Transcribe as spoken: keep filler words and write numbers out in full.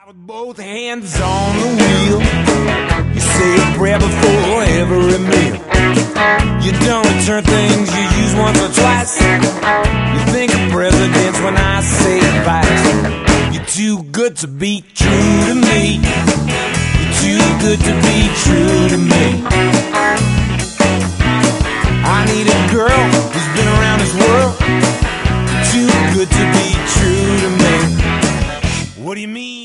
With both hands on the wheel, you say a prayer before every meal. You don't return things you use once or twice. You think of presidents when I say advice. You're too good to be true to me. You're too good to be true to me. I need a girl who's been around this world. You're too good to be true to me. What do you mean?